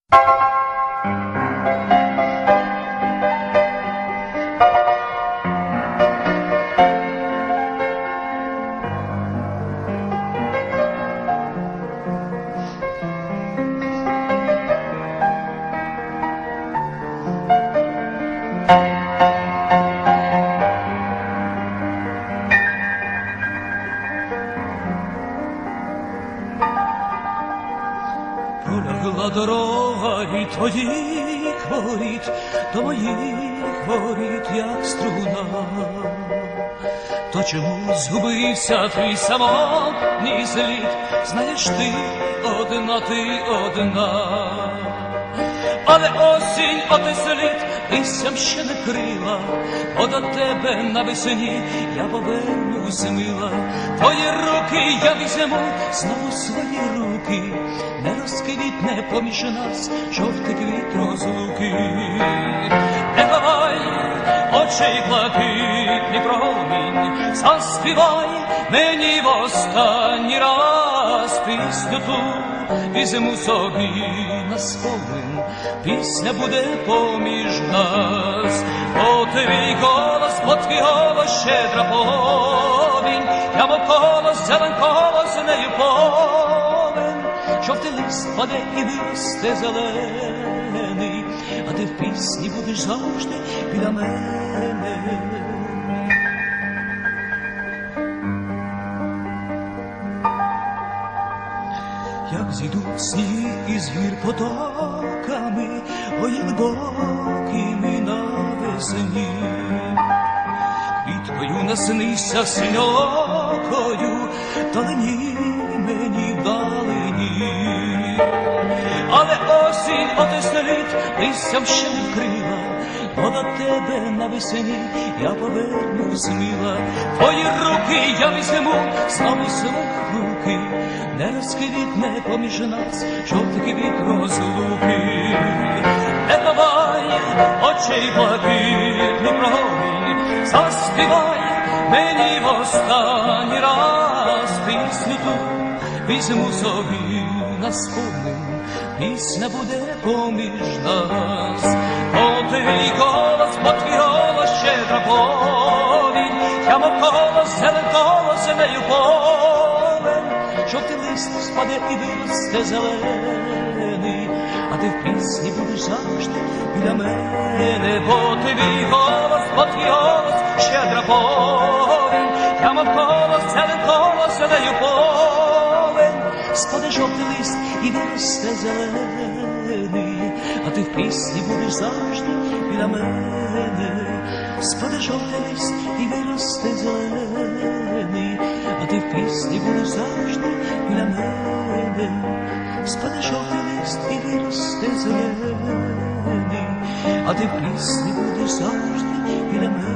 Пролягла дорога від твоїх воріт до моїх воріт, як струна. То чому згубився твій самотній слід? Знаєш, ти одна. Але осінь отой слід листям ще не крила, бо до тебе навесні я повернусь, мила. Твої руки я візьму, знову свої руки, не розквітне поміж нас жовтий квіт розлуки. Не ховай очей блакитний промінь, заспівай мені в останній раз пісню ту, візьму собі на спомин, пісня буде поміж нас. Бо твій голос, щедра повінь, я мов колос, зеленково з нею повен. Жовтий лист паде і виросте зелений, а ти в пісні будеш завжди біля мене. Як зійдуть сніги із гір потоками, ой, глибокими навесні, квіткою наснися синьокою, далині мені вдалині. Але осінь отой слід листям ще не вкрила, бо до тебе навесні я повернусь, мила. Твої руки я візьму, знову свої руки, не розквітне поміж нас жовтий квіт розлуки. Не ховай очей блакитний промінь, заспівай мені в останній раз пісню ту, візьму собі на спомин, пісня буде поміж нас. Бо твій голос, щедра повінь, я мов колос, зеленково з нею повен. Жовтий лист спаде і виросте зелений, а ти в пісні будеш завжди біля мене. Бо твій голос, щедра повінь, я мов колос, зеленково з нею повен. Спаде жовтий лист і виросте зелений, а ти в пісні будеш завжди біля мене. Спаде жовтий лист і виросте зелений, а ти в пісні будеш завжди біля мене. Спаде жовтий лист і виросте зелений, а ти в пісні будеш завжди біля мене.